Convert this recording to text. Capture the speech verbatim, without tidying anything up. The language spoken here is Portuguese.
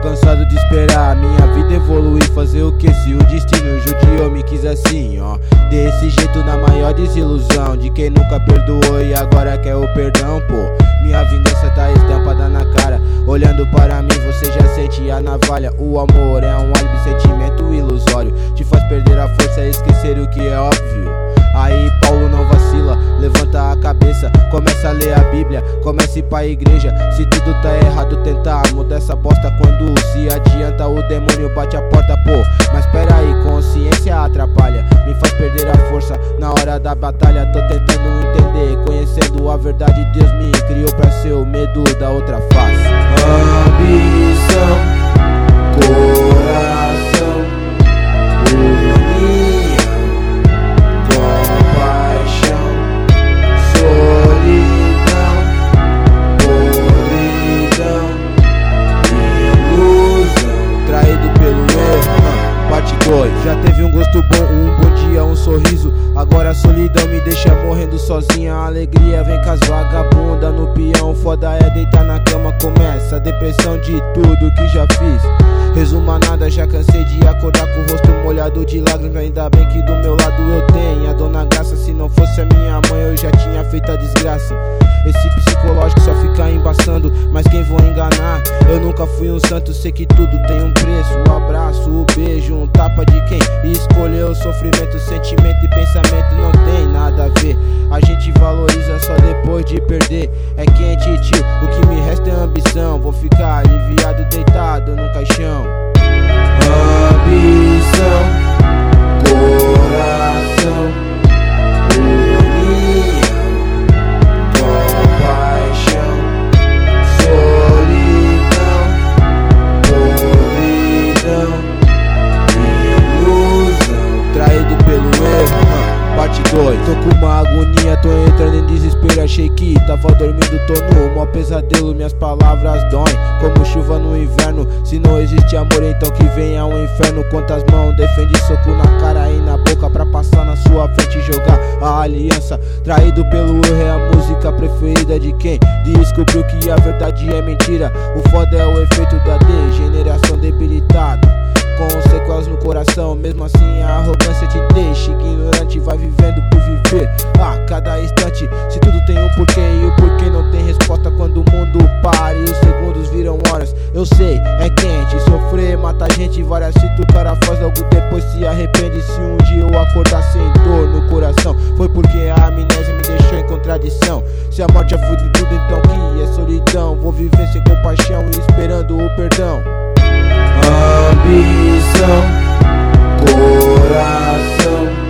cansado de esperar minha vida evoluir, fazer o que se o destino judiou me quis assim, ó. Desse jeito na maior desilusão de quem nunca perdoou e agora quer o perdão, pô. Minha vingança tá estampada na cara, olhando para mim você já sente a navalha. O amor é um álibi, sentimento ilusório, te faz perder a força e esquecer o que é óbvio. Aí Paulo não vacila, levanta a cabeça, começa a ler a Bíblia, comece pra igreja. Se tudo tá errado, tentar mudar essa bosta. Quando se adianta, o demônio bate a porta, pô. Mas pera aí, consciência atrapalha, me faz perder a força na hora da batalha. Tô tentando entender, conhecendo a verdade, Deus me criou pra ser o medo da outra face. Ambição, coração, união, compaixão, solidão, podridão, ilusão. Traído pelo erro, parte dois. Já teve um gosto bom, um bom dia, um sorriso. Agora a solidão me deixa morrendo sozinha. A alegria vem com as vagabunda no peão. Foda é deitar na cama, começa a depressão de tudo que já fiz. Resuma nada, já cansei de acordar com o rosto molhado de lágrimas. Ainda bem que do meu lado eu tenho a dona Graça. Se não fosse a minha mãe eu já tinha feito a desgraça. Esse psicológico só fica embaçando, mas quem vou enganar? Eu nunca fui um santo, sei que tudo tem um preço. O abraço, o beijo, um tapa de quem escolheu o sofrimento, sentimento e pensamento não tem nada a ver. A gente valoriza só depois de perder. É quente, tio, o que me resta é ambição. Vou ficar aliviado deitado no caixão. Ambição, coração, união, compaixão, solidão, podridão, ilusão. Traído pelo erro, parte dois. Tô com uma agonia, tô entrando em desespero. Achei que tava dormindo, tô no maior pesadelo. Minhas palavras doem como chuva no inverno. Se não existe amor, então que venha um inferno. Quantas mãos defende soco na cara e na boca pra passar na sua frente e jogar a aliança. Traído pelo erro é a música preferida de quem descobriu que a verdade é mentira. O foda é o efeito da degeneração, debilitado com sequelas no coração. Mesmo assim a arrogância te deixa ignorante, vai vivendo por viver a cada instante. Se tudo tem um porquê e o porquê não tem resposta, quando o mundo para e os segundos viram horas. Eu sei, é quente, sofrer mata a gente. Várias fitas o cara faz, logo depois se arrepende. Se um dia eu acordar sem dor no coração, foi porque a amnésia me deixou em contradição. Se a morte é fruto de tudo, então que é solidão. Vou viver sem compaixão e esperando o perdão. Ambição, coração,